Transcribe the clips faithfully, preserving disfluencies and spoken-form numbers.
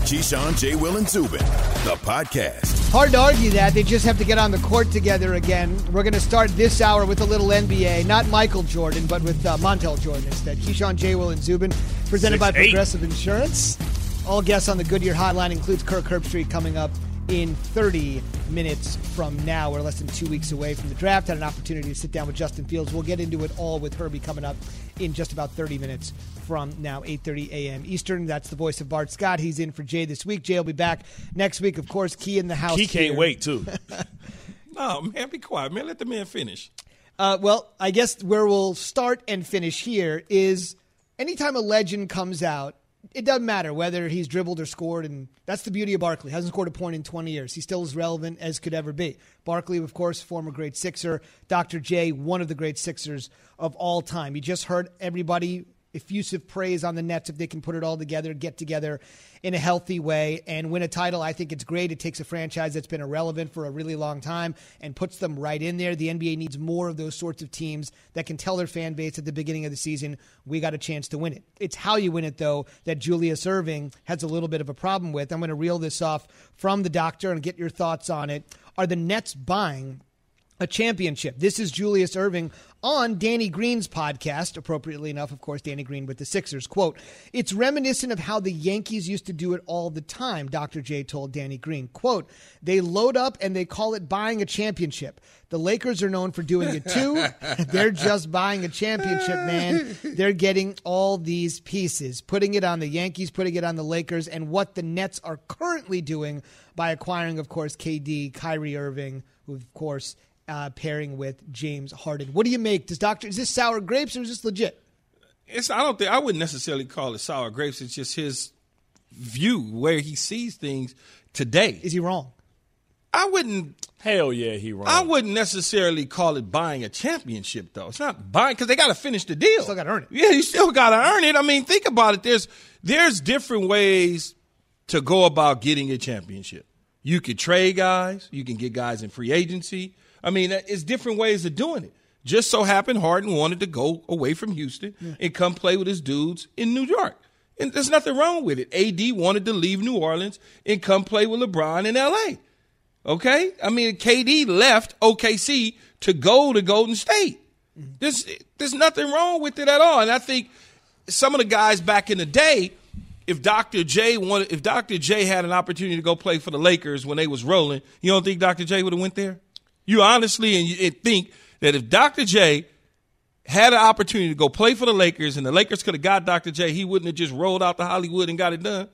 Keyshawn, J. Will, and Zubin, the podcast. Hard to argue that. They just have to get on the court together again. We're going to start this hour with a little N B A. Not Michael Jordan, but with uh, Montel Jordan instead. Keyshawn, J. Will, and Zubin, presented Six, by eight. Progressive Insurance. All guests on the Goodyear Hotline includes Kirk Herbstreit coming up in thirty minutes from now. We're less than two weeks away from the draft. Had an opportunity to sit down with Justin Fields. We'll get into it all with Herbie coming up in just about thirty minutes from now, eight thirty a.m. Eastern. That's the voice of Bart Scott. He's in for Jay this week. Jay will be back next week. Of course, Key in the house. Key can't here. wait, too. No, man, be quiet, man. Let the man finish. Uh, well, I guess where we'll start and finish here is anytime a legend comes out, it doesn't matter whether he's dribbled or scored, and that's the beauty of Barkley. Hasn't scored a point in twenty years. He still as relevant as could ever be. Barkley, of course, former great Sixer. Doctor J, one of the great Sixers of all time. You just heard everybody effusive praise on the Nets if they can put it all together, get together in a healthy way and win a title. I think it's great. It takes a franchise that's been irrelevant for a really long time and puts them right in there. The N B A needs more of those sorts of teams that can tell their fan base at the beginning of the season, we got a chance to win it. It's how you win it, though, that Julius Erving has a little bit of a problem with. I'm going to reel this off from the doctor and get your thoughts on it. Are the Nets buying a championship? This is Julius Erving on Danny Green's podcast, appropriately enough, of course, Danny Green with the Sixers. Quote, "It's reminiscent of how the Yankees used to do it all the time," Doctor J told Danny Green. Quote, "They load up and they call it buying a championship. The Lakers are known for doing it too. They're just buying a championship, man. They're getting all these pieces, putting it on the Yankees, putting it on the Lakers, and what the Nets are currently doing by acquiring, of course, K D, Kyrie Irving, who, of course, Uh, pairing with James Harden. What do you make? Does Doctor is this sour grapes or is this legit? It's I don't think I wouldn't necessarily call it sour grapes. It's just his view where he sees things today. Is he wrong? I wouldn't. Hell yeah, he wrong. I wouldn't necessarily call it buying a championship, though. It's not buying because they got to finish the deal. Still got to earn it. Yeah, you still got to earn it. I mean, think about it. There's there's different ways to go about getting a championship. You could trade guys. You can get guys in free agency. I mean, it's different ways of doing it. Just so happened Harden wanted to go away from Houston yeah. and come play with his dudes in New York. And there's nothing wrong with it. A D wanted to leave New Orleans and come play with LeBron in L A. Okay? I mean, K D left O K C to go to Golden State. Mm-hmm. There's, there's nothing wrong with it at all. And I think some of the guys back in the day, if Doctor J wanted, if Doctor J had an opportunity to go play for the Lakers when they was rolling, you don't think Doctor J would have went there? You honestly and you think that if Doctor J had an opportunity to go play for the Lakers and the Lakers could have got Doctor J, he wouldn't have just rolled out to Hollywood and got it done.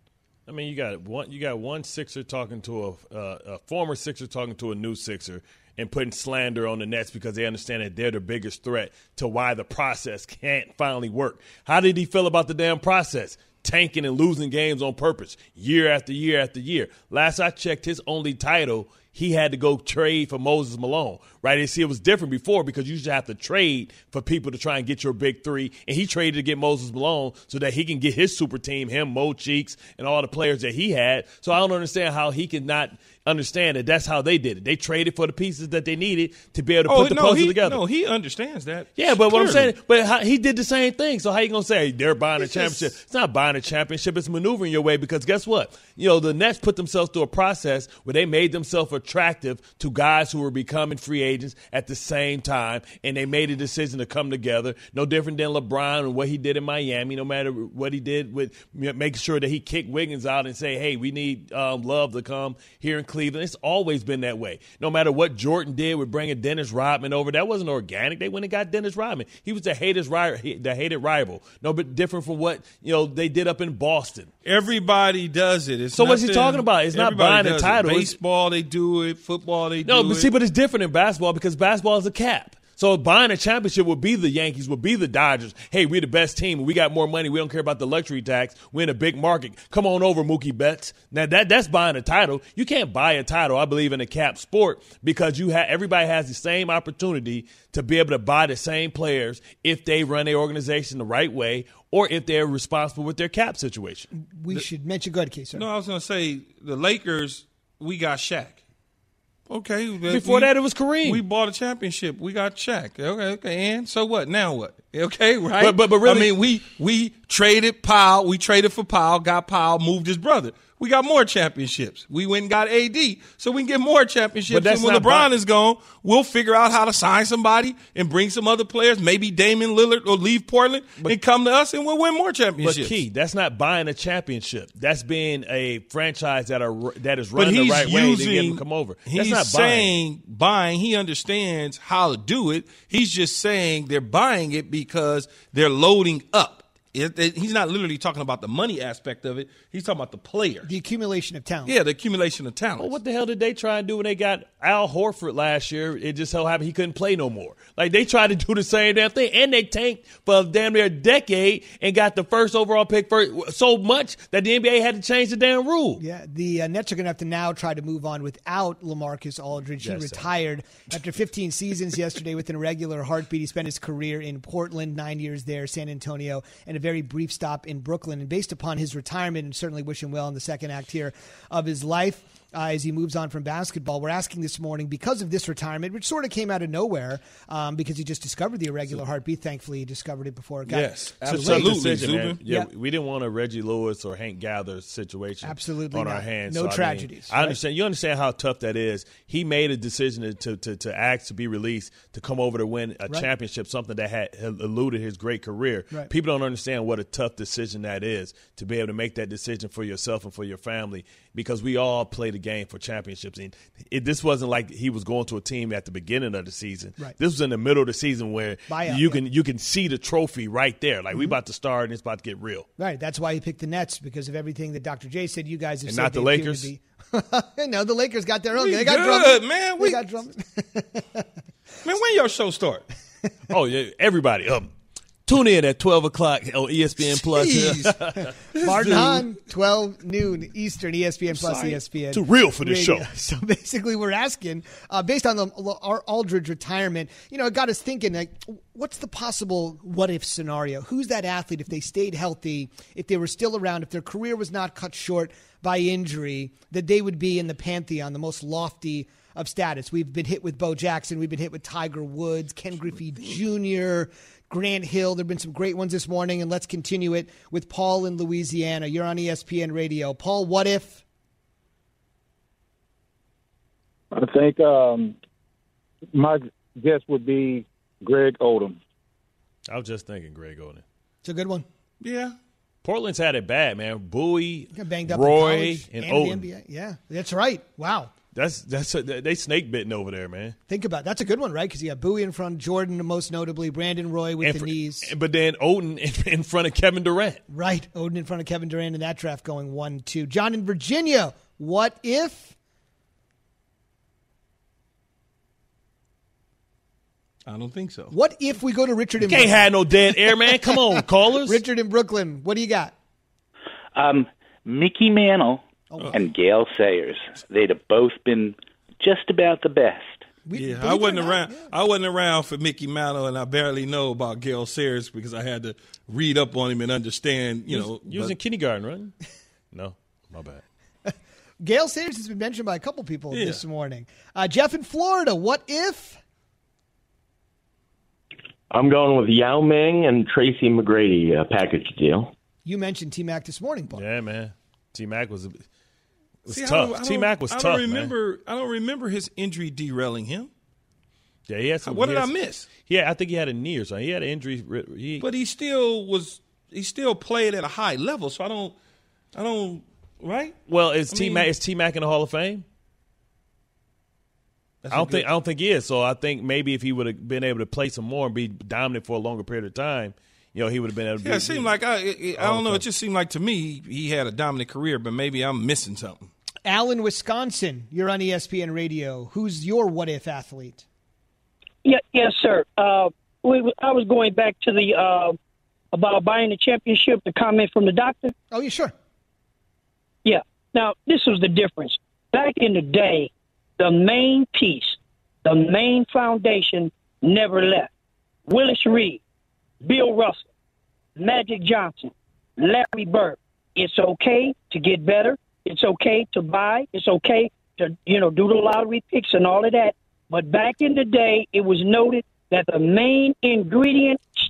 I mean, you got one. You got one Sixer talking to a, uh, a former Sixer talking to a new Sixer and putting slander on the Nets because they understand that they're the biggest threat to why the process can't finally work. How did he feel about the damn process? Tanking and losing games on purpose year after year after year. Last I checked, his only title, he had to go trade for Moses Malone, right? You see, it was different before because you used to have to trade for people to try and get your big three, and he traded to get Moses Malone so that he can get his super team, him, Mo Cheeks, and all the players that he had. So I don't understand how he could not understand that that's how they did it. They traded for the pieces that they needed to be able to oh, put the no, puzzle he, together. No, he understands that. Yeah, but Clearly. what I'm saying, but how, he did the same thing. So how you going to say they're buying it's a championship? Just, it's not buying a championship. It's maneuvering your way because guess what? You know, the Nets put themselves through a process where they made themselves attractive to guys who were becoming free agents at the same time, and they made a decision to come together. No different than LeBron and what he did in Miami, no matter what he did with making sure that he kicked Wiggins out and say, hey, we need um, Love to come here in Cleveland. It's always been that way. No matter what Jordan did with bringing Dennis Rodman over, that wasn't organic. They went and got Dennis Rodman. He was the hated, the hated rival. No, but different from what you know they did up in Boston. Everybody does it. It's so what's he nothing, talking about? It's not buying a title. It. Baseball, they do it. Football, they no, do but it. see, but it's different in basketball because basketball is a cap. So buying a championship would be the Yankees, would be the Dodgers. Hey, we're the best team. We got more money. We don't care about the luxury tax. We're in a big market. Come on over, Mookie Betts. Now that that's buying a title. You can't buy a title, I believe, in a cap sport because you have everybody has the same opportunity to be able to buy the same players if they run their organization the right way or if they're responsible with their cap situation. We the, should mention, go ahead, Keith. No, I was going to say the Lakers, we got Shaq. Okay. Before we, that, it was Kareem. We bought a championship. We got Shaq. Okay, okay. And so what? Now what? Okay, right? But, but, but really, I mean, we we traded Powell. We traded for Powell, got Powell, moved his brother. We got more championships. We went and got A D, so we can get more championships. And when LeBron buy- is gone, we'll figure out how to sign somebody and bring some other players, maybe Damian Lillard, or leave Portland but, and come to us, and we'll win more championships. But Key, that's not buying a championship. That's being a franchise that are that is run the right way to get them to come over. That's He's not saying buying. buying. He understands how to do it. He's just saying they're buying it because they're loading up. It, it, he's not literally talking about the money aspect of it. He's talking about the player. The accumulation of talent. Yeah, the accumulation of talent. Well, what the hell did they try and do when they got Al Horford last year? It just so happened he couldn't play no more. Like, they tried to do the same damn thing, and they tanked for damn near a decade and got the first overall pick for so much that the N B A had to change the damn rule. Yeah, the uh, Nets are going to have to now try to move on without LaMarcus Aldridge. He yes, retired sir. after fifteen seasons yesterday with an irregular heartbeat. He spent his career in Portland, nine years there, San Antonio, and a very brief stop in Brooklyn. And based upon his retirement, and certainly wish him well in the second act here of his life, Uh, as he moves on from basketball, we're asking this morning, because of this retirement, which sort of came out of nowhere, um, because he just discovered the irregular heartbeat. Thankfully, he discovered it before it got yes, It's a absolutely. tough decision, man. Yeah, yeah, we didn't want a Reggie Lewis or Hank Gather situation absolutely on not. our hands. No so, tragedies. I, mean, I understand. You understand how tough that is. He made a decision to to to ask to be released to come over to win a right. championship, something that had, had eluded his great career. Right. People don't understand what a tough decision that is, to be able to make that decision for yourself and for your family, because we all play the game for championships. And it, this wasn't like he was going to a team at the beginning of the season. Right. This was in the middle of the season where Buyout, you yeah. can you can see the trophy right there. Like, mm-hmm. we about to start and it's about to get real. Right. That's why he picked the Nets, because of everything that Doctor J said. You guys have and said not the they appear Lakers. to be- no, the Lakers got their own. We They got good, Drummond. man. They We got Drummond. Man, when your show start? Oh yeah, everybody. Um, tune in at twelve o'clock on E S P N Plus. Martin Hahn, twelve noon Eastern, E S P N Plus, E S P N. Too real for this Radio. show. So basically, we're asking, uh, based on the our Aldridge retirement, you know, it got us thinking, like, what's the possible what-if scenario? Who's that athlete, if they stayed healthy, if they were still around, if their career was not cut short by injury, that they would be in the pantheon, the most lofty of status? We've been hit with Bo Jackson. We've been hit with Tiger Woods, Ken Griffey Junior, Grant Hill. There have been some great ones this morning, and let's continue it with Paul in Louisiana. You're on E S P N Radio. Paul, what if? I think um, my guess would be Greg Oden. I was just thinking Greg Oden. It's a good one. Yeah. Portland's had it bad, man. Bowie, Got banged up Roy, in college and, and Oden. the N B A. Yeah, that's right. Wow. That's that's a, they snake bitten over there, man. Think about it. That's a good one, right? Because you got Bowie in front, Jordan most notably, Brandon Roy with And the for- knees. But then Oden in, in front of Kevin Durant. Right. Oden in front of Kevin Durant in that draft going one two. John in Virginia, what if? I don't think so. What if we go to Richard in Can't Brooklyn? have no dead air, man. Come on, callers. Richard in Brooklyn, what do you got? Um, Mickey Mantle Oh. and Gale Sayers. They'd have both been just about the best. We, Yeah, believe I it or wasn't not, around. yeah. I wasn't around for Mickey Mantle, and I barely know about Gale Sayers because I had to read up on him and understand. You You know, was, you was but- in kindergarten, right? No, my bad. Gale Sayers has been mentioned by a couple people Yeah. this morning. Uh, Jeff in Florida, what if? I'm going with Yao Ming and Tracy McGrady uh, package deal. You mentioned T-Mac this morning, Paul. Yeah, man. T Mac was was See, I tough. don't- I don't- T Mac was I tough, don't remember. man. I don't remember his injury derailing him. Yeah, he had some. What he did had I some- miss? Yeah, I think he had a knee or something. He had an injury. He, But he still was. He still played at a high level. So I don't. I don't. Right? well, is I T mean- Mac is T Mac in the Hall of Fame? That's I a don't good- think I don't think he is. So I think maybe if he would have been able to play some more and be dominant for a longer period of time, you know, he would have been able to. Yeah, be, it seemed like I. It, it- I All don't the know. It time. just seemed like to me he had a dominant career, but maybe I'm missing something. Allen, Wisconsin, you're on E S P N Radio. Who's your what-if athlete? Yeah, yes, sir. Uh, we, I was going back to the uh, about buying the championship. The comment from the doctor. Oh, yeah, sure. Yeah. Now this was the difference. Back in the day, the main piece, the main foundation, never left. Willis Reed, Bill Russell, Magic Johnson, Larry Bird. It's okay to get better. It's okay to buy. It's okay to, you know, do the lottery picks and all of that. But back in the day, it was noted that the main ingredient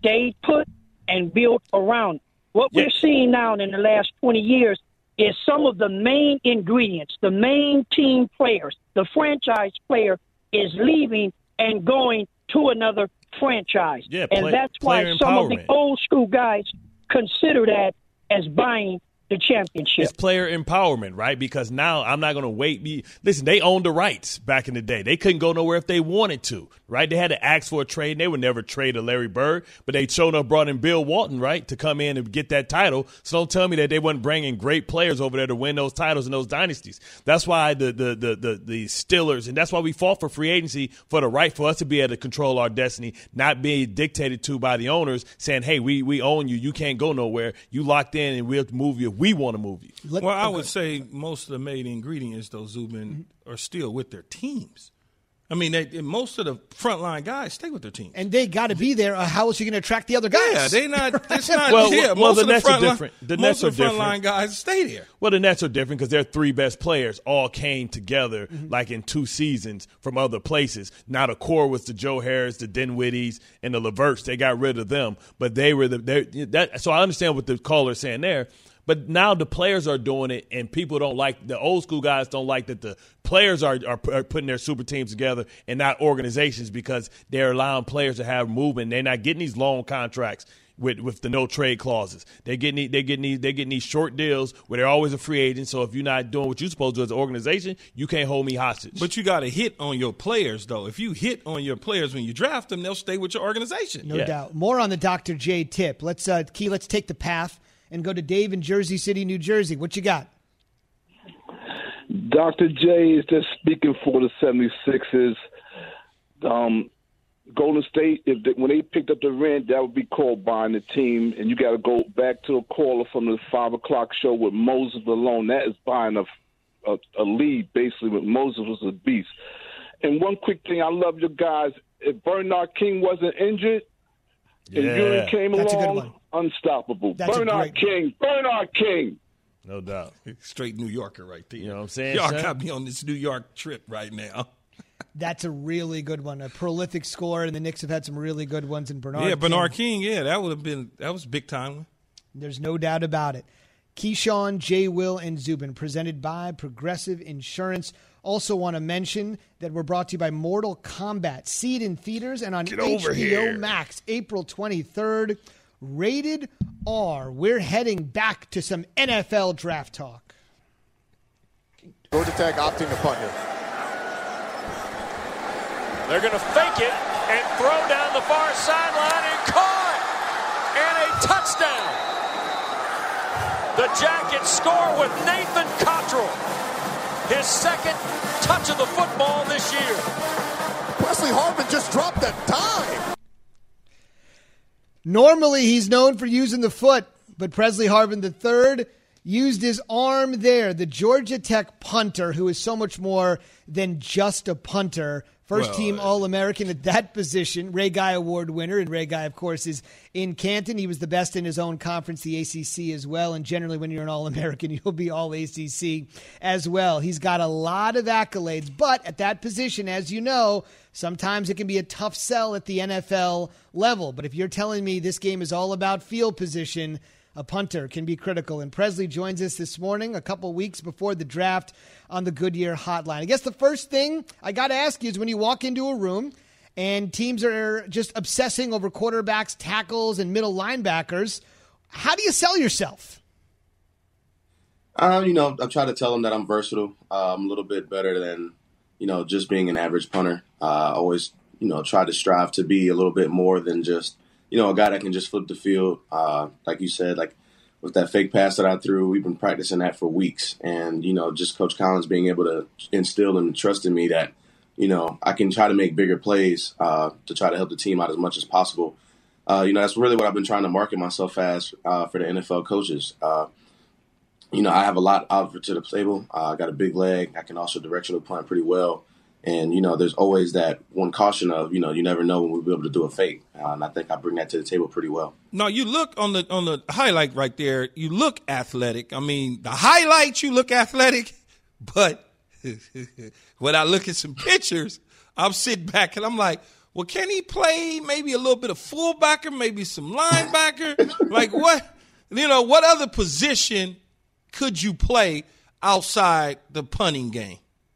stayed put and built around it. What Yeah. we're seeing now in the last twenty years is some of the main ingredients, the main team players, the franchise player is leaving and going to another franchise. Yeah, and play- that's why player some of the empowerment. old school guys consider that as buying the championship. It's player empowerment, right? Because now I'm not going to wait. Be, listen, they owned the rights back in the day. They couldn't go nowhere if they wanted to, right? They had to ask for a trade. And they would never trade a Larry Bird, but they showed up, brought in Bill Walton, right, to come in and get that title. So don't tell me that they weren't bringing great players over there to win those titles in those dynasties. That's why the the the the, the Steelers, and that's why we fought for free agency, for the right for us to be able to control our destiny, not being dictated to by the owners, saying, hey, we we own you. You can't go nowhere. You locked in, and we'll move you if we want to move you. Let- Well, I okay. would say most of the main ingredients, though, Zubin, are still with their teams. I mean, they, most of the frontline guys stay with their teams. And they got to be there. Or how else are you going to attract the other guys? Yeah, they not. It's not. Well, yeah, well, most the of the Nets are front line- different. The most Nets of are the frontline different. guys stay there. Well, the Nets are different because their three best players all came together Mm-hmm. like in two seasons from other places. Now the core was the Joe Harris, the Dinwiddies, and the LeVerts. They got rid of them, but they were the they- that. So I understand what the caller's saying there. But now the players are doing it, and people don't like, the old school guys don't like that the players are, are, are putting their super teams together and not organizations, because they're allowing players to have movement. They're not getting these long contracts with, with the no trade clauses. They're getting they're getting these they're getting these short deals where they're always a free agent. So if you're not doing what you're supposed to as an organization, you can't hold me hostage. But you got to hit on your players, though. If you hit on your players when you draft them, they'll stay with your organization. No Yeah. doubt. More on the Doctor J tip. Let's uh, Key. Let's take the path and go to Dave in Jersey City, New Jersey. What you got? Doctor J is just speaking for the seventy-sixers. Um, Golden State, if they, when they picked up the rent, that would be called buying the team. And you got to go back to a caller from the five o'clock show with Moses alone. That is buying a, a, a lead, basically, with Moses was a beast. And one quick thing, I love your guys. If Bernard King wasn't injured, and Yeah. Ewing came That's a good along, unstoppable. That's a Bernard great King, Bernard King. No doubt. Straight New Yorker right there. You know what I'm saying, Y'all son? got me on this New York trip right now. That's a really good one. A prolific scorer, and the Knicks have had some really good ones in Bernard. yeah, Bernard King. King, yeah, that would have been, that was big time. There's no doubt about it. Keyshawn, J. Will, and Zubin, presented by Progressive Insurance. Also want to mention that we're brought to you by Mortal Kombat. See it in theaters and on Get H over B O here. Max, April twenty-third. Rated R. We're heading back to some N F L draft talk. Georgia Tech opting to punt here. They're going to fake it and throw down the far sideline and caught. And a touchdown. The Jackets score with Nathan Cottrell. His second touch of the football this year. Presley Harvin just dropped a dime. Normally, he's known for using the foot, but Presley Harvin the third used his arm there. The Georgia Tech punter, who is so much more than just a punter. First Well, team All-American at that position. Ray Guy Award winner. And Ray Guy, of course, is in Canton. He was the best in his own conference, the A C C, as well. And generally, when you're an All-American, you'll be All-A C C as well. He's got a lot of accolades. But at that position, as you know, sometimes it can be a tough sell at the N F L level. But if you're telling me this game is all about field position, a punter can be critical. And Presley joins us this morning, a couple weeks before the draft, on the Goodyear Hotline. I guess the first thing I got to ask you is when you walk into a room and teams are just obsessing over quarterbacks, tackles, and middle linebackers, how do you sell yourself? Um, you know, I try to tell them that I'm versatile. Uh, I'm a little bit better than, you know, just being an average punter. Uh, I always, you know, try to strive to be a little bit more than just, you know, a guy that can just flip the field. Uh, like you said, like with that fake pass that I threw, we've been practicing that for weeks. And, you know, just Coach Collins being able to instill and trust in me that, you know, I can try to make bigger plays uh, to try to help the team out as much as possible. Uh, you know, that's really what I've been trying to market myself as uh, for the N F L coaches. Uh, you know, I have a lot out to the table. Uh, I got a big leg. I can also directional punt pretty well. And, you know, there's always that one caution of, you know, you never know when we'll be able to do a fake. Uh, and I think I bring that to the table pretty well. No, you look on the on the highlight right there, you look athletic. I mean, the highlights, you look athletic. But when I look at some pictures, I'm sitting back and I'm like, well, can he play maybe a little bit of fullbacker, maybe some linebacker? Like what, you know, what other position could you play outside the punting game?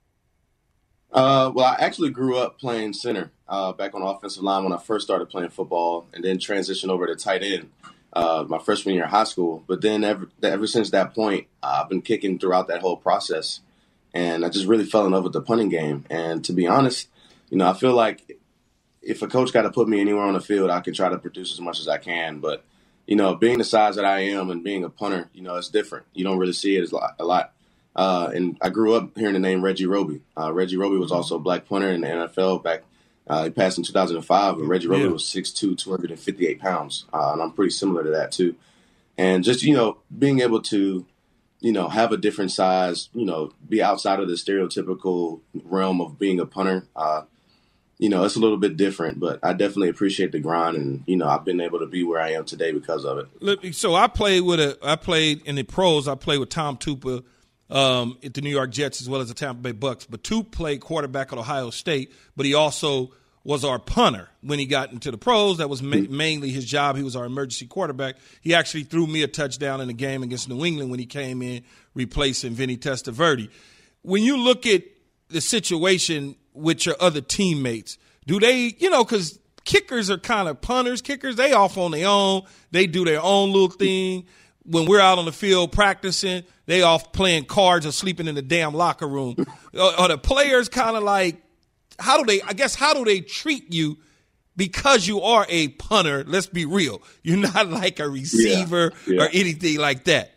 Uh, well, I actually grew up playing center uh, back on offensive line when I first started playing football, and then transitioned over to tight end uh, my freshman year of high school. But then ever, ever since that point, uh, I've been kicking throughout that whole process, and I just really fell in love with the punting game. And to be honest, you know, I feel like if a coach got to put me anywhere on the field, I can try to produce as much as I can. But, you know, being the size that I am and being a punter, you know, it's different. You don't really see it as a lot. Uh, and I grew up hearing the name Reggie Roby. Uh, Reggie Roby was also a black punter in the N F L back. Uh, he passed in two thousand five, and Reggie Roby yeah. was six two, two hundred fifty-eight pounds. Uh, and I'm pretty similar to that, too. And just, you know, being able to, you know, have a different size, you know, be outside of the stereotypical realm of being a punter, uh, you know, it's a little bit different. But I definitely appreciate the grind. And, you know, I've been able to be where I am today because of it. So I played with a, I played in the pros, I played with Tom Tupa. Um, at the New York Jets as well as the Tampa Bay Bucks. But Tup played quarterback at Ohio State, but he also was our punter when he got into the pros. That was ma- mainly his job. He was our emergency quarterback. He actually threw me a touchdown in the game against New England when he came in replacing Vinny Testaverde. When you look at the situation with your other teammates, do they, you know, because kickers are kind of punters, kickers, they off on their own. They do their own little thing. When we're out on the field practicing, they off playing cards or sleeping in the damn locker room. Are the players kind of like, how do they, I guess, how do they treat you because you are a punter? Let's be real. You're not like a receiver yeah, yeah. or anything like that.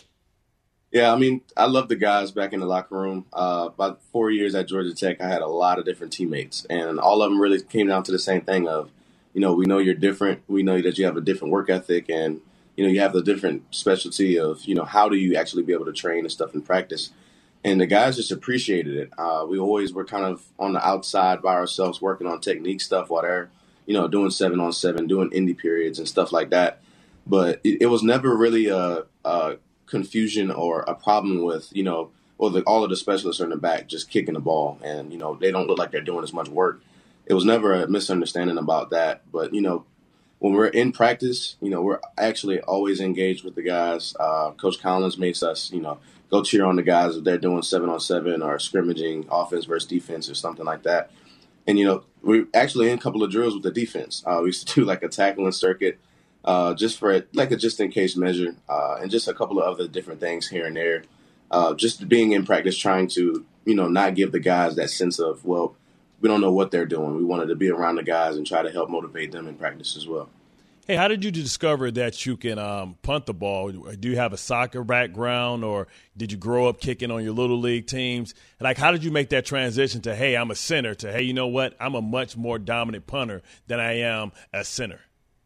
Yeah, I mean, I love the guys back in the locker room. Uh, about four years at Georgia Tech, I had a lot of different teammates, and all of them really came down to the same thing of, you know, we know you're different. We know that you have a different work ethic, and you know, you have the different specialty of, you know, how do you actually be able to train and stuff in practice. And the guys just appreciated it. Uh, we always were kind of on the outside by ourselves working on technique stuff while they're, you know, doing seven on seven, doing indie periods and stuff like that. But it, it was never really a, a confusion or a problem with, you know, well, the, all of the specialists are in the back just kicking the ball and, you know, they don't look like they're doing as much work. It was never a misunderstanding about that. But, you know, when we're in practice, you know, we're actually always engaged with the guys. Uh, Coach Collins makes us, you know, go cheer on the guys if they're doing seven on seven or scrimmaging offense versus defense or something like that. And, you know, we're actually in a couple of drills with the defense. Uh, we used to do like a tackling circuit uh, just for like a just in case measure uh, and just a couple of other different things here and there. Uh, just being in practice, trying to, you know, not give the guys that sense of, well, we don't know what they're doing. We wanted to be around the guys and try to help motivate them in practice as well. Hey, how did you discover that you can um, punt the ball? Do you have a soccer background, or did you grow up kicking on your little league teams? Like, how did you make that transition to, hey, I'm a center, to, hey, you know what, I'm a much more dominant punter than I am a center?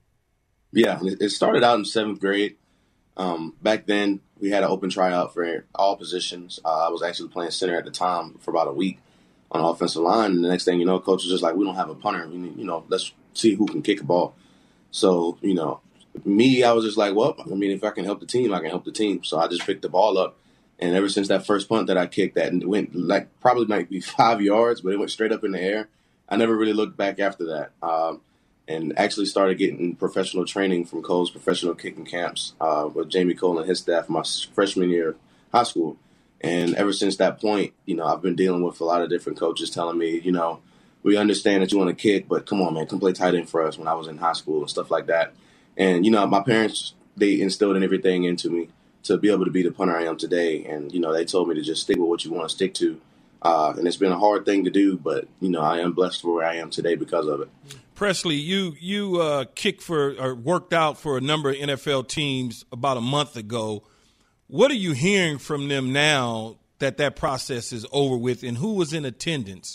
Yeah, it started out in seventh grade. Um, back then, we had an open tryout for all positions. Uh, I was actually playing center at the time for about a week on the offensive line. And the next thing you know, coach was just like, we don't have a punter. We need, you know, let's see who can kick a ball. So, you know, me, I was just like, well, I mean, if I can help the team, I can help the team. So I just picked the ball up. And ever since that first punt that I kicked, that went like probably might be five yards, but it went straight up in the air. I never really looked back after that. Um, and actually started getting professional training from Cole's professional kicking camps uh, with Jamie Cole and his staff my freshman year of high school. And ever since that point, you know, I've been dealing with a lot of different coaches telling me, you know, we understand that you want to kick, but come on, man, come play tight end for us when I was in high school and stuff like that. And, you know, my parents, they instilled in everything into me to be able to be the punter I am today. And, you know, they told me to just stick with what you want to stick to. Uh, and it's been a hard thing to do, but, you know, I am blessed for where I am today because of it. Presley, you you uh, kicked for or worked out for a number of N F L teams about a month ago. What are you hearing from them now that that process is over with, and who was in attendance?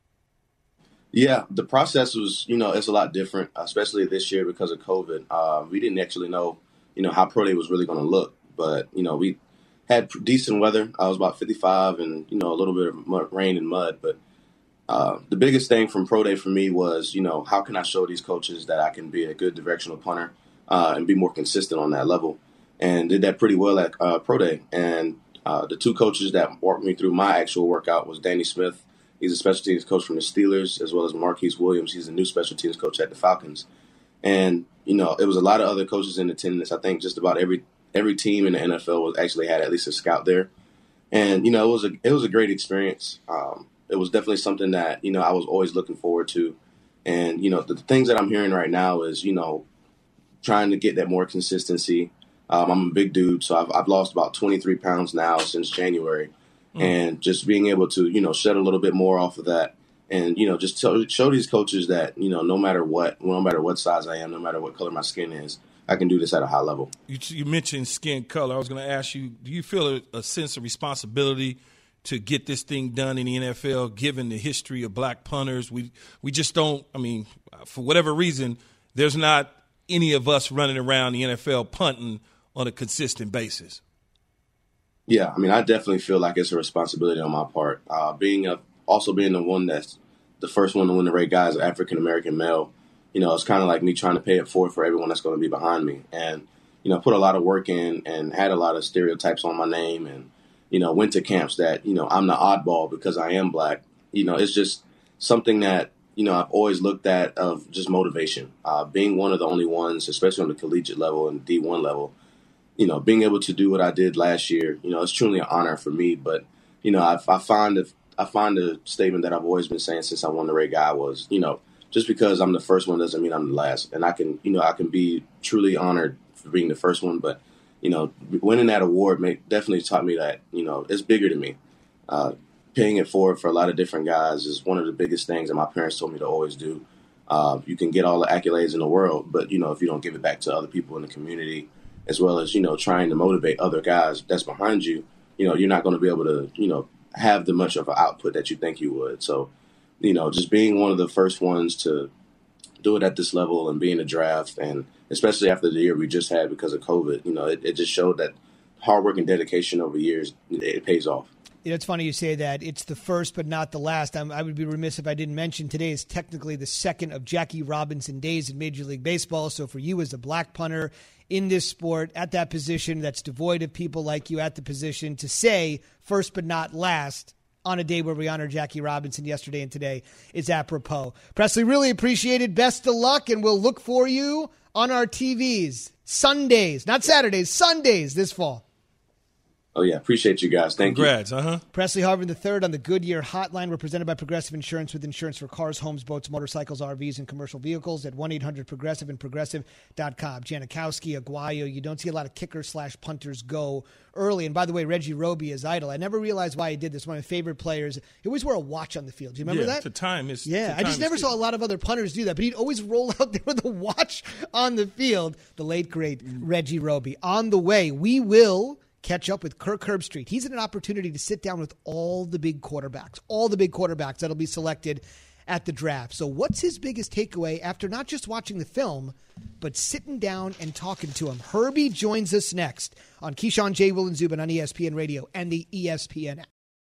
Yeah, the process was, you know, it's a lot different, especially this year because of COVID. Uh, we didn't actually know, you know, how Pro Day was really going to look. But, you know, we had decent weather. I was about fifty-five and, you know, a little bit of mud, rain and mud. But uh, the biggest thing from Pro Day for me was, you know, how can I show these coaches that I can be a good directional punter uh, and be more consistent on that level? And did that pretty well at uh, Pro Day. And uh, the two coaches that walked me through my actual workout was Danny Smith He's a special teams coach from the Steelers, as well as Marquise Williams. He's a new special teams coach at the Falcons. And, you know, it was a lot of other coaches in attendance. I think just about every every team in the N F L was actually had at least a scout there. And, you know, it was a it was a great experience. Um, it was definitely something that, you know, I was always looking forward to. And, you know, the, the things that I'm hearing right now is, you know, trying to get that more consistency. Um, I'm a big dude, so I've, I've lost about twenty-three pounds now since January. Mm. And just being able to, you know, shed a little bit more off of that. And, you know, just tell, show these coaches that, you know, no matter what, no matter what size I am, no matter what color my skin is, I can do this at a high level. You, you mentioned skin color. I was going to ask you, do you feel a, a sense of responsibility to get this thing done in the N F L, given the history of black punters? We we just don't, I mean, for whatever reason, there's not any of us running around the N F L punting on a consistent basis. Yeah, I mean, I definitely feel like it's a responsibility on my part. Uh, being a, also being the one that's the first one to win the Ray Guy as an African-American male, you know, it's kind of like me trying to pay it forward for everyone that's going to be behind me. And, you know, put a lot of work in and had a lot of stereotypes on my name and, you know, went to camps that, you know, I'm the oddball because I am black. You know, it's just something that, you know, I've always looked at of just motivation. Uh, being one of the only ones, especially on the collegiate level and D one level, you know, being able to do what I did last year, you know, it's truly an honor for me. But, you know, I, I find the I find the statement that I've always been saying since I won the Ray Guy was, you know, just because I'm the first one doesn't mean I'm the last. And I can, you know, I can be truly honored for being the first one. But, you know, winning that award make, definitely taught me that, you know, it's bigger than me. Uh, paying it forward for a lot of different guys is one of the biggest things that my parents told me to always do. Uh, you can get all the accolades in the world, but, you know, if you don't give it back to other people in the community, as well as, you know, trying to motivate other guys that's behind you, you know, you're not going to be able to, you know, have the much of an output that you think you would. So, you know, just being one of the first ones to do it at this level and be in the draft, and especially after the year we just had because of COVID, you know, it, it just showed that hard work and dedication over years, it, it pays off. You know, it's funny you say that. It's the first but not the last. I'm, I would be remiss if I didn't mention today is technically the second of Jackie Robinson days in Major League Baseball. So for you as a black punter in this sport at that position that's devoid of people like you at the position, to say first but not last on a day where we honored Jackie Robinson yesterday and today is apropos. Presley, really appreciate it. Best of luck, and we'll look for you on our T Vs Sundays, not Saturdays, Sundays this fall. Oh, yeah. Appreciate you guys. Thank Congrats, you. uh-huh. Presley Harvin the third on the Goodyear Hotline. We're presented by Progressive Insurance, with insurance for cars, homes, boats, motorcycles, R Vs, and commercial vehicles at one eight hundred progressive and progressive dot com. Janikowski, Aguayo, you don't see a lot of kickers slash punters go early. And by the way, Reggie Roby is idle. I never realized why he did this. One of my favorite players. He always wore a watch on the field. Do you remember yeah, that? To time is Yeah, to I just time never is saw a lot of other punters do that, but he'd always roll out there with a watch on the field. The late, great Reggie Roby. On the way, we will catch up with Kirk Herbstreit. He's in an opportunity to sit down with all the big quarterbacks, all the big quarterbacks that'll be selected at the draft. So what's his biggest takeaway after not just watching the film, but sitting down and talking to him? Herbie joins us next on Keyshawn, J. Will, and Zubin on E S P N Radio and the E S P N app.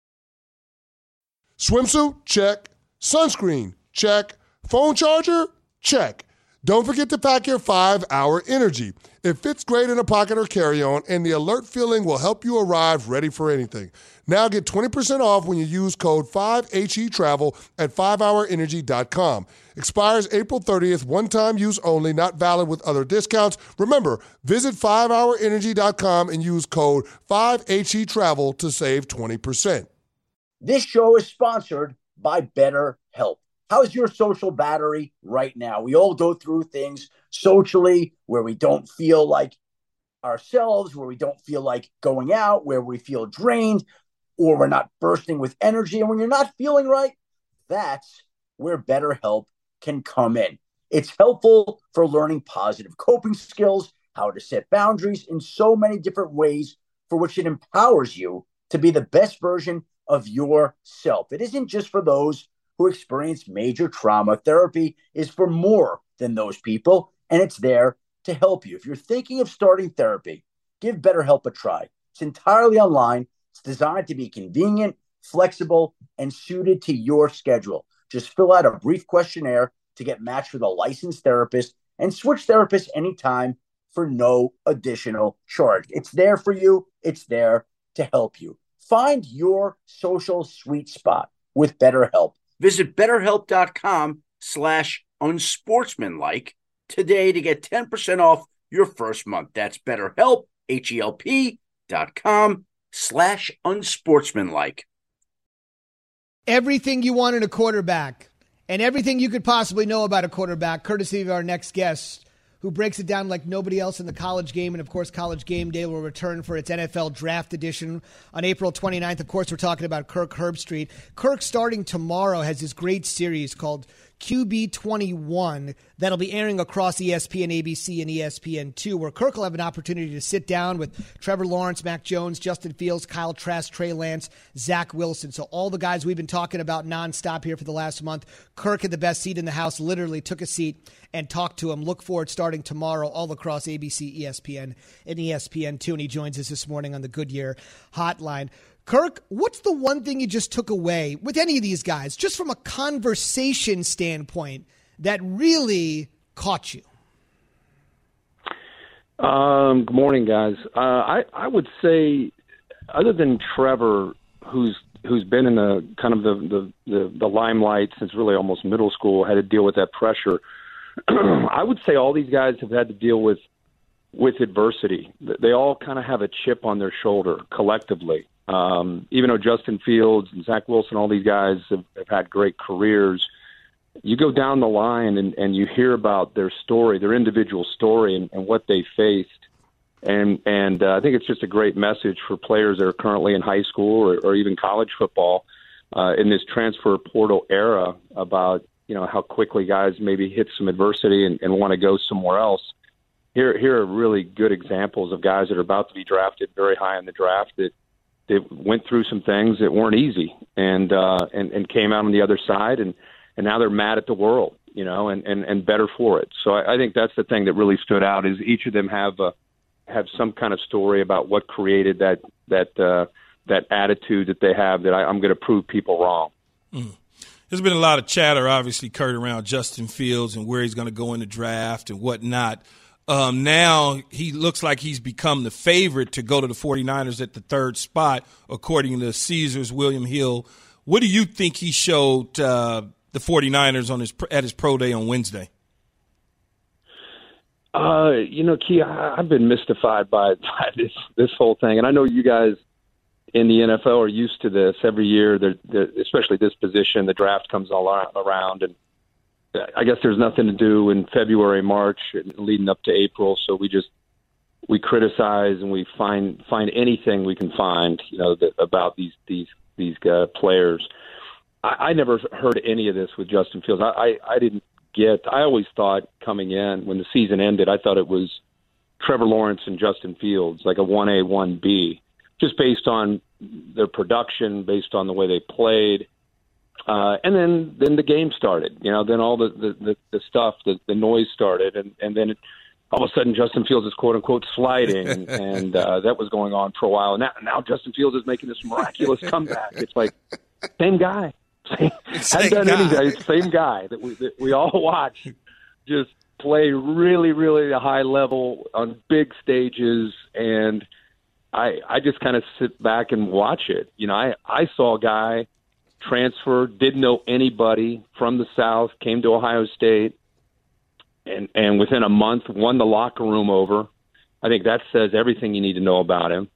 Swimsuit? Check. Sunscreen? Check. Phone charger? Check. Don't forget to pack your five hour Energy. It fits great in a pocket or carry-on, and the alert feeling will help you arrive ready for anything. Now get twenty percent off when you use code five H E Travel at five hour energy dot com. Expires April thirtieth, one-time use only, not valid with other discounts. Remember, visit five hour energy dot com and use code five H E Travel to save twenty percent. This show is sponsored by BetterHelp. How's your social battery right now? We all go through things socially where we don't feel like ourselves, where we don't feel like going out, where we feel drained, or we're not bursting with energy. And when you're not feeling right, that's where BetterHelp can come in. It's helpful for learning positive coping skills, how to set boundaries in so many different ways, for which it empowers you to be the best version of yourself. It isn't just for those who experience major trauma. Therapy is for more than those people, and it's there to help you. If you're thinking of starting therapy, give BetterHelp a try. It's entirely online. It's designed to be convenient, flexible, and suited to your schedule. Just fill out a brief questionnaire to get matched with a licensed therapist and switch therapists anytime for no additional charge. It's there for you. It's there to help you. Find your social sweet spot with BetterHelp. Visit betterhelp.com slash unsportsmanlike today to get ten percent off your first month. That's BetterHelp, H-E-L-P dot com slash unsportsmanlike. Everything you want in a quarterback and everything you could possibly know about a quarterback, courtesy of our next guest, who breaks it down like nobody else in the college game. And, of course, College Game Day will return for its N F L Draft Edition on April twenty-ninth. Of course, we're talking about Kirk Herbstreit. Kirk, starting tomorrow, has this great series called Q B twenty-one that'll be airing across E S P N, A B C, and E S P N two, where Kirk will have an opportunity to sit down with Trevor Lawrence, Mac Jones, Justin Fields, Kyle Trask, Trey Lance, Zach Wilson. So all the guys we've been talking about nonstop here for the last month, Kirk had the best seat in the house, literally took a seat and talked to him. Look forward starting tomorrow all across A B C, E S P N, and E S P N two, and he joins us this morning on the Goodyear Hotline. Kirk, what's the one thing you just took away with any of these guys, just from a conversation standpoint, that really caught you? Um, good morning, guys. Uh, I, I would say, other than Trevor, who's who's been in the kind of the, the, the, the limelight since really almost middle school, had to deal with that pressure, I would say all these guys have had to deal with with adversity. They all kind of have a chip on their shoulder collectively. Um, even though Justin Fields and Zach Wilson, all these guys have, have had great careers, you go down the line and, and you hear about their story, their individual story, and, and what they faced. And and uh, I think it's just a great message for players that are currently in high school or, or even college football uh, in this transfer portal era about, you know, how quickly guys maybe hit some adversity and, and want to go somewhere else. Here, here are really good examples of guys that are about to be drafted very high in the draft that they went through some things that weren't easy and, uh, and, and came out on the other side. And, and now they're mad at the world, you know, and, and, and better for it. So I, I think that's the thing that really stood out is each of them have a, have some kind of story about what created that, that, uh, that attitude that they have that I, I'm going to prove people wrong. Mm. There's been a lot of chatter, obviously, Kurt, around Justin Fields and where he's going to go in the draft and whatnot. Um, now he looks like he's become the favorite to go to the 49ers at the third spot, according to Caesars William Hill. What do you think he showed uh, the 49ers on his at his pro day on Wednesday? Uh, you know, Key, I, I've been mystified by, by this this whole thing, and I know you guys in the N F L are used to this. Every year, they're, they're, especially this position, the draft comes all around, and I guess there's nothing to do in February, March, leading up to April. So we just we criticize and we find find anything we can find, you know, that, about these these these uh, players. I, I never heard any of this with Justin Fields. I, I I didn't get. I always thought coming in when the season ended, I thought it was Trevor Lawrence and Justin Fields, like a one A, one B, just based on their production, based on the way they played. Uh, and then, then the game started, you know, then all the, the, the, the stuff, the, the noise started. And, and then it, all of a sudden Justin Fields is quote unquote sliding. And, and uh, that was going on for a while. And now, now Justin Fields is making this miraculous comeback. It's like, same guy. Same, hasn't done anything. It's the same guy that we, that we all watch just play really, really a high level on big stages. And I, I just kind of sit back and watch it. You know, I, I saw a guy transferred, didn't know anybody from the South, came to Ohio State, and, and within a month won the locker room over. I think that says everything you need to know about him.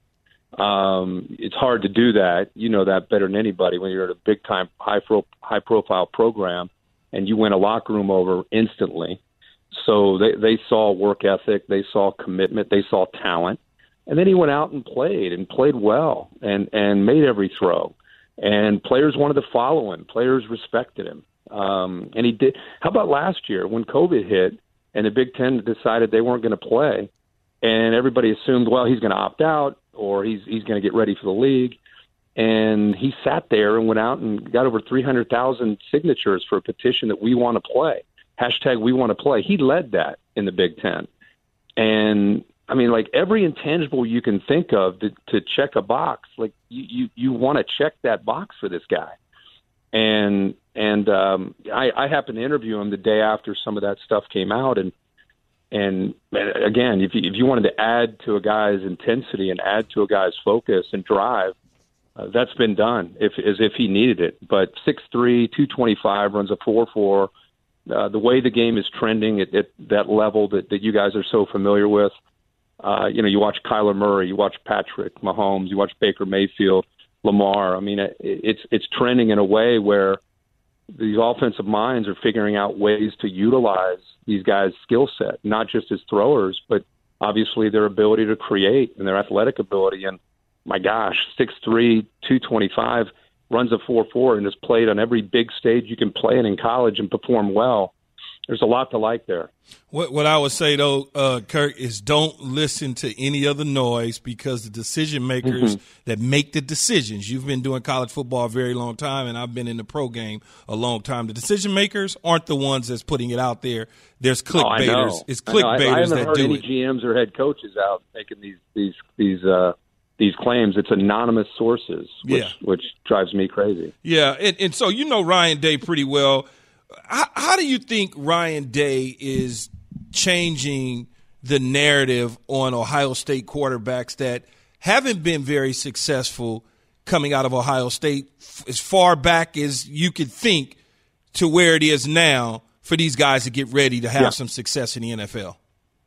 Um, it's hard to do that. You know that better than anybody when you're at a big-time, high-pro- high-profile program, and you win a locker room over instantly. So they, they saw work ethic, they saw commitment, they saw talent. And then he went out and played, and played well, and, and made every throw. And players wanted to follow him. Players respected him. Um, and he did. How about last year when COVID hit and the Big Ten decided they weren't going to play, and everybody assumed, well, he's going to opt out or he's he's going to get ready for the league. And he sat there and went out and got over three hundred thousand signatures for a petition that we want to play. Hashtag we want to play. He led that in the Big Ten. And I mean, like every intangible you can think of to, to check a box, like you, you, you want to check that box for this guy. And and um, I, I happened to interview him the day after some of that stuff came out. And and again, if you, if you wanted to add to a guy's intensity and add to a guy's focus and drive, uh, that's been done if as if he needed it. But six three, two twenty-five, runs a four four. Uh, the way the game is trending at, at that level that, that you guys are so familiar with, uh, you know, you watch Kyler Murray, you watch Patrick Mahomes, you watch Baker Mayfield, Lamar. I mean, it, it's it's trending in a way where these offensive minds are figuring out ways to utilize these guys' skill set, not just as throwers, but obviously their ability to create and their athletic ability. And my gosh, six three, two twenty-five, runs a four four, and has played on every big stage you can play in in college and perform well. There's a lot to like there. What what I would say, though, uh, Kirk, is don't listen to any other noise, because the decision makers mm-hmm. that make the decisions, you've been doing college football a very long time, and I've been in the pro game a long time. The decision makers aren't the ones that's putting it out there. There's clickbaiters. Oh, it's clickbaiters I, I haven't that heard do any it. G Ms or head coaches out making these these these uh, these claims. It's anonymous sources, which Yeah. which drives me crazy. Yeah, and, and so you know Ryan Day pretty well. How, how do you think Ryan Day is changing the narrative on Ohio State quarterbacks that haven't been very successful coming out of Ohio State as far back as you could think to where it is now for these guys to get ready to have Yeah. some success in the N F L?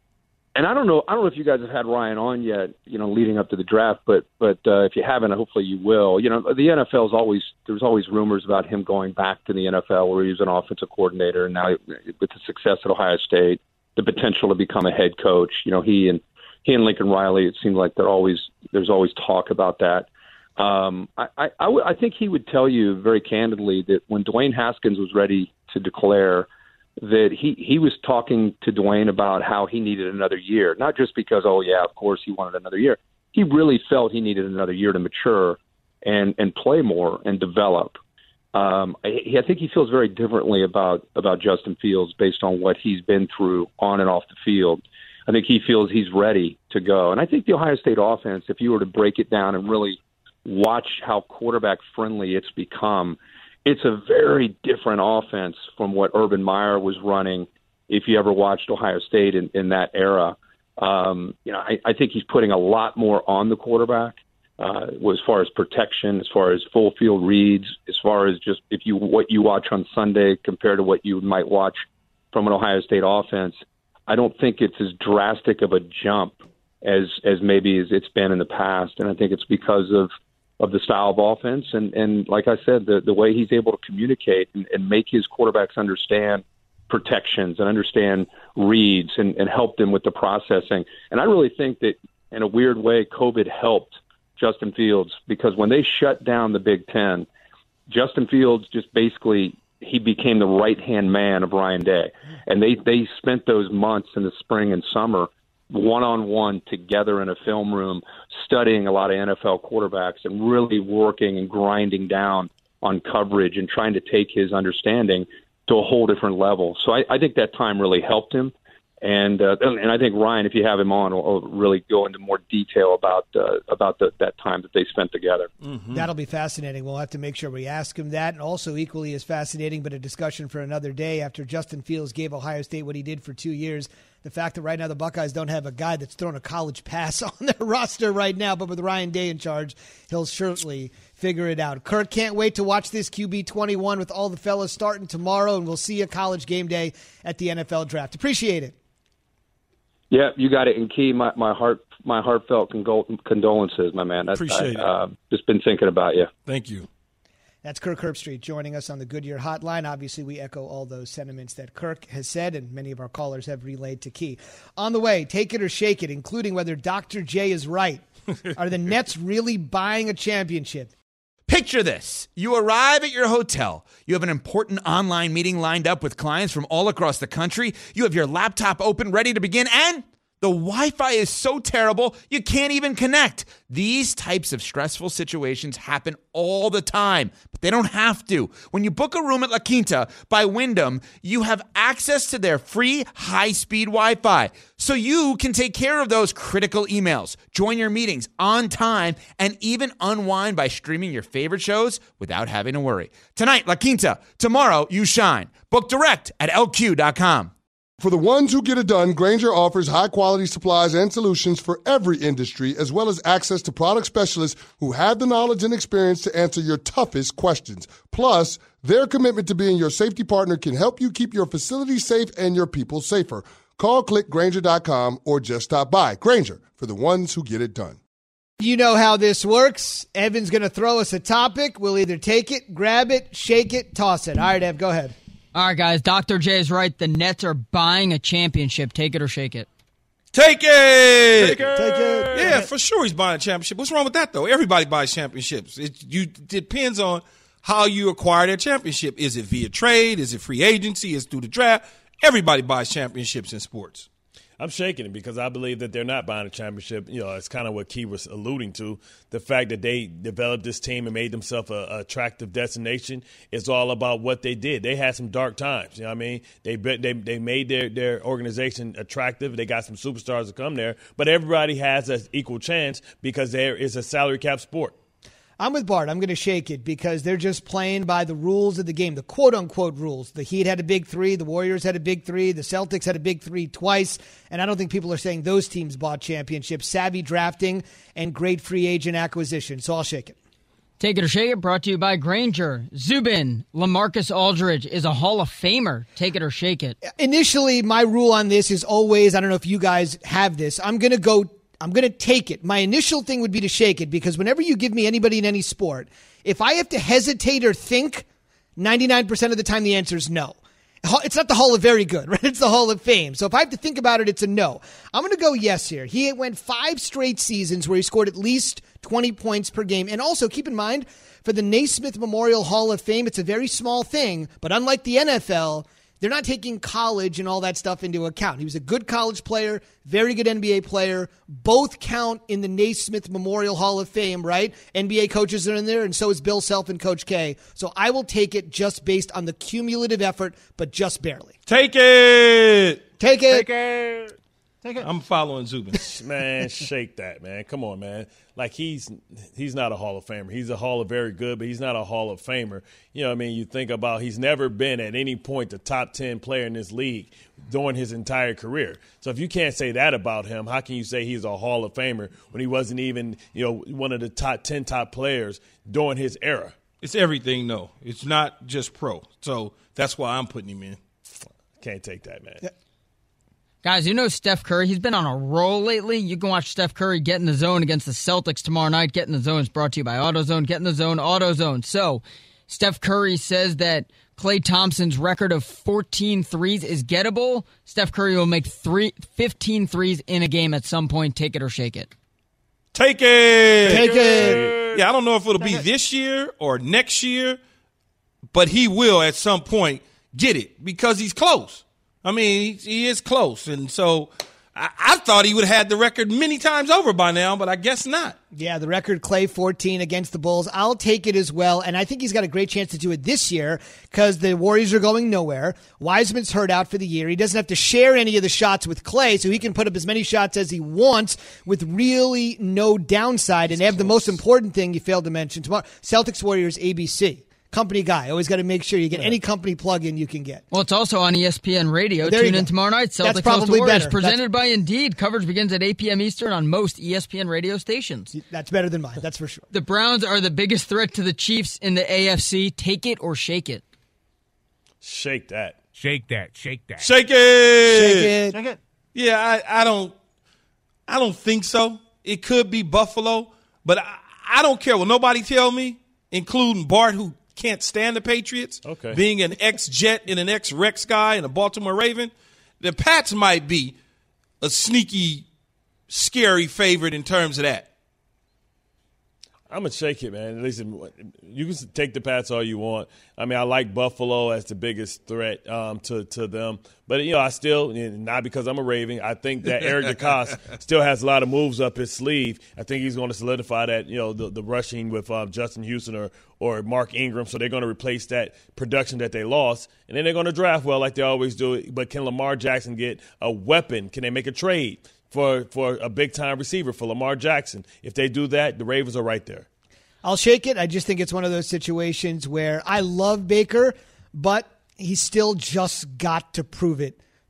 And I don't know, I don't know if you guys have had Ryan on yet, you know, leading up to the draft, but but uh, if you haven't, hopefully you will. You know, the N F L is always there's always rumors about him going back to the N F L, where he was an offensive coordinator, and now with the success at Ohio State, the potential to become a head coach. You know, he and he and Lincoln Riley, it seems like they're always there's always talk about that. Um, I, I, I, w- I think he would tell you very candidly that when Dwayne Haskins was ready to declare, that he, he was talking to Dwayne about how he needed another year, not just because, oh, yeah, of course he wanted another year. He really felt he needed another year to mature and, and play more and develop. Um, I, I think he feels very differently about, about Justin Fields based on what he's been through on and off the field. I think he feels he's ready to go. And I think the Ohio State offense, if you were to break it down and really watch how quarterback-friendly it's become, it's a very different offense from what Urban Meyer was running. If you ever watched Ohio State in, in that era, um, you know, I, I think he's putting a lot more on the quarterback uh, as far as protection, as far as full field reads, as far as just if you what you watch on Sunday compared to what you might watch from an Ohio State offense. I don't think it's as drastic of a jump as as maybe as it's been in the past, and I think it's because of. of the style of offense. And, and like I said, the, the way he's able to communicate and, and make his quarterbacks understand protections and understand reads and, and help them with the processing. And I really think that in a weird way, COVID helped Justin Fields, because when they shut down the Big Ten, Justin Fields just basically, he became the right-hand man of Ryan Day. And they, they spent those months in the spring and summer one-on-one together in a film room, studying a lot of N F L quarterbacks and really working and grinding down on coverage and trying to take his understanding to a whole different level. So I, I think that time really helped him. And uh, and I think Ryan, if you have him on, will, will really go into more detail about uh, about the, that time that they spent together. Mm-hmm. That'll be fascinating. We'll have to make sure we ask him that. And also equally as fascinating, but a discussion for another day, after Justin Fields gave Ohio State what he did for two years, the fact that right now the Buckeyes don't have a guy that's thrown a college pass on their roster right now, but with Ryan Day in charge, he'll certainly figure it out. Kirk, can't wait to watch this Q B twenty-one with all the fellas starting tomorrow, and we'll see you college game day at the N F L draft. Appreciate it. Yeah, you got it. And Key, my, my heart, my heartfelt condol- condolences, my man. That's, Appreciate I, it. Uh, just been thinking about you. Thank you. That's Kirk Herbstreit joining us on the Goodyear Hotline. Obviously, we echo all those sentiments that Kirk has said, and many of our callers have relayed to Key. On the way, take it or shake it, including whether Doctor J is right. Are the Nets really buying a championship? Picture this. You arrive at your hotel. You have an important online meeting lined up with clients from all across the country. You have your laptop open, ready to begin, and the Wi-Fi is so terrible, you can't even connect. These types of stressful situations happen all the time, but they don't have to. When you book a room at La Quinta by Wyndham, you have access to their free high-speed Wi-Fi, so you can take care of those critical emails, join your meetings on time, and even unwind by streaming your favorite shows without having to worry. Tonight, La Quinta. Tomorrow, you shine. Book direct at L Q dot com. For the ones who get it done, Grainger offers high-quality supplies and solutions for every industry, as well as access to product specialists who have the knowledge and experience to answer your toughest questions. Plus, their commitment to being your safety partner can help you keep your facility safe and your people safer. Call, click Grainger dot com, or just stop by. Grainger, for the ones who get it done. You know how this works. Evan's going to throw us a topic. We'll either take it, grab it, shake it, toss it. All right, Ev, go ahead. All right, guys. Doctor J is right. The Nets are buying a championship. Take it or shake it. Take it. Take it. Take it. Yeah, for sure he's buying a championship. What's wrong with that, though? Everybody buys championships. It you, it depends on how you acquire that championship. Is it via trade? Is it free agency? Is it through the draft? Everybody buys championships in sports. I'm shaking it because I believe that they're not buying a championship. You know, it's kind of what Key was alluding to. The fact that they developed this team and made themselves an attractive destination is all about what they did. They had some dark times. You know what I mean? They they they made their, their organization attractive. They got some superstars to come there. But everybody has an equal chance because there is a salary cap sport. I'm with Bart. I'm going to shake it because they're just playing by the rules of the game, the quote-unquote rules. The Heat had a big three. The Warriors had a big three. The Celtics had a big three twice. And I don't think people are saying those teams bought championships. Savvy drafting and great free agent acquisition. So I'll shake it. Take it or shake it, brought to you by Grainger. Zubin, LaMarcus Aldridge is a Hall of Famer. Take it or shake it. Initially, my rule on this is always, I don't know if you guys have this, I'm going to go I'm going to take it. My initial thing would be to shake it because whenever you give me anybody in any sport, if I have to hesitate or think, ninety-nine percent of the time the answer is no. It's not the Hall of Very Good, right? It's the Hall of Fame. So if I have to think about it, it's a no. I'm going to go yes here. He went five straight seasons where he scored at least twenty points per game. And also keep in mind, for the Naismith Memorial Hall of Fame, it's a very small thing. But unlike the N F L, they're not taking college and all that stuff into account. He was a good college player, very good N B A player. Both count in the Naismith Memorial Hall of Fame, right? N B A coaches are in there, and so is Bill Self and Coach K. So I will take it just based on the cumulative effort, but just barely. Take it. Take it. Take it. Take it. I'm following Zubin. Man, shake that, man. Come on, man. Like, he's he's not a Hall of Famer. He's a Hall of Very Good, but he's not a Hall of Famer. You know what I mean? You think about he's never been at any point the top ten player in this league during his entire career. So if you can't say that about him, how can you say he's a Hall of Famer when he wasn't even, you know, one of the top ten top players during his era? It's everything, though. It's not just pro. So that's why I'm putting him in. Can't take that, man. Yeah. Guys, you know Steph Curry, he's been on a roll lately. You can watch Steph Curry get in the zone against the Celtics tomorrow night. Get in the zone is brought to you by AutoZone. Get in the zone, AutoZone. So, Steph Curry says that Klay Thompson's record of fourteen threes is gettable. Steph Curry will make three, fifteen threes in a game at some point. Take it or shake it. Take it. Take it. Yeah, I don't know if it'll be this year or next year, but he will at some point get it because he's close. I mean, he, he is close, and so I, I thought he would have had the record many times over by now, but I guess not. Yeah, the record, Klay, fourteen against the Bulls. I'll take it as well, and I think he's got a great chance to do it this year because the Warriors are going nowhere. Wiseman's hurt out for the year. He doesn't have to share any of the shots with Klay, so he can put up as many shots as he wants with really no downside. And Ev, the most important thing you failed to mention, tomorrow, Celtics Warriors A B C. Company guy. Always got to make sure you get any company plug-in you can get. Well, it's also on E S P N Radio. There Tune in go. tomorrow night. Celtics That's probably Warriors, better. presented That's, by Indeed. Coverage begins at eight p.m. Eastern on most E S P N radio stations. That's better than mine. That's for sure. The Browns are the biggest threat to the Chiefs in the A F C. Take it or shake it. Shake that. Shake that. Shake that. Shake it. Shake it. Shake it. Yeah, I, I don't. I don't think so. It could be Buffalo, but I, I don't care. Will nobody tell me, including Bart, who can't stand the Patriots, okay, being an ex-Jet and an ex-Rex guy and a Baltimore Raven, the Pats might be a sneaky, scary favorite in terms of that. I'm going to shake it, man. Listen, you can take the Pats all you want. I mean, I like Buffalo as the biggest threat um, to, to them. But, you know, I still, not because I'm a Raven, I think that Eric DeCoste still has a lot of moves up his sleeve. I think he's going to solidify that, you know, the, the rushing with um, Justin Houston or, or Mark Ingram. So they're going to replace that production that they lost. And then they're going to draft well like they always do. But can Lamar Jackson get a weapon? Can they make a trade for for a big-time receiver for Lamar Jackson? If they do that, the Ravens are right there. I'll shake it. I just think it's one of those situations where I love Baker, but he's still just got to prove it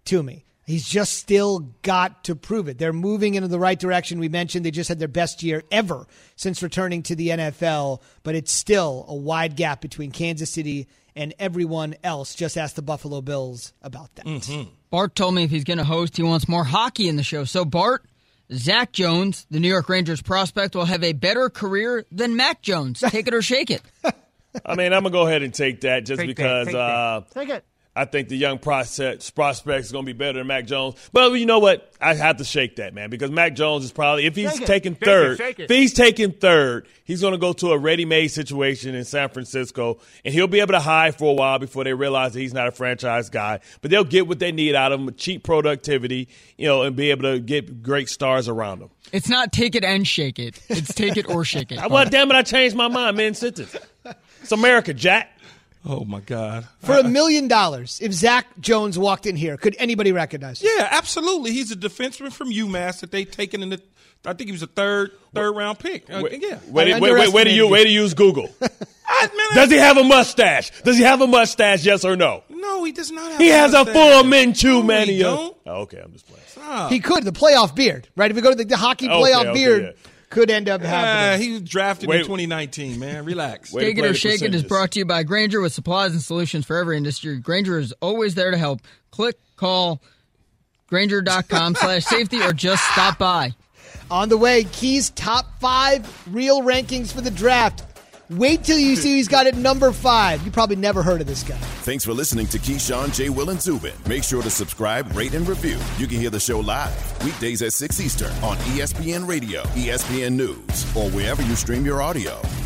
to me. He's just still got to prove it. They're moving into the right direction. We mentioned they just had their best year ever since returning to the N F L, but it's still a wide gap between Kansas City and everyone else. Just ask the Buffalo Bills about that. Mm-hmm. Bart told me if he's going to host, he wants more hockey in the show. So, Bart, Zach Jones, the New York Rangers prospect, will have a better career than Mac Jones. Take it or shake it. I mean, I'm going to go ahead and take that just take because that, take, uh, take it. I think the young prospect, prospect is going to be better than Mac Jones. But you know what? I have to shake that, man, because Mac Jones is probably, if he's shake taking it. third, Shake it, shake it. if he's taking third, he's going to go to a ready-made situation in San Francisco, and he'll be able to hide for a while before they realize that he's not a franchise guy. But they'll get what they need out of him, cheap productivity, you know, and be able to get great stars around him. It's not take it and shake it. It's take it or shake it. Well, damn it, I changed my mind, man. Sentence. It's America, Jack. Oh, my God. For a million dollars, if Zach Jones walked in here, could anybody recognize him? Yeah, absolutely. He's a defenseman from UMass that they taken in the, I think he was a third third round pick. Uh, wait, yeah. Wait, wait, wait, wait, to you, way to use Google. I, man, does he have a mustache? Does he have a mustache, yes or no? No, he does not have He a has mustache. a full Minshew, no, man. He don't. Oh, okay, I'm just playing. Stop. He could, the playoff beard, right? If we go to the, the hockey Okay, playoff okay, beard, yeah. could end up Yeah, happening. he was drafted Wait. in twenty nineteen, man. Relax. Wait. Take it play or the shake it is percentages. brought to you by Grainger with supplies and solutions for every industry. Grainger is always there to help. Click, call, Grainger.com slash safety or just stop by. On the way, Key's top five real rankings for the draft. Wait till you see he's got it number five. You probably never heard of this guy. Thanks for listening to Keyshawn, J. Will, and Zubin. Make sure to subscribe, rate, and review. You can hear the show live weekdays at six Eastern on E S P N Radio, E S P N News, or wherever you stream your audio.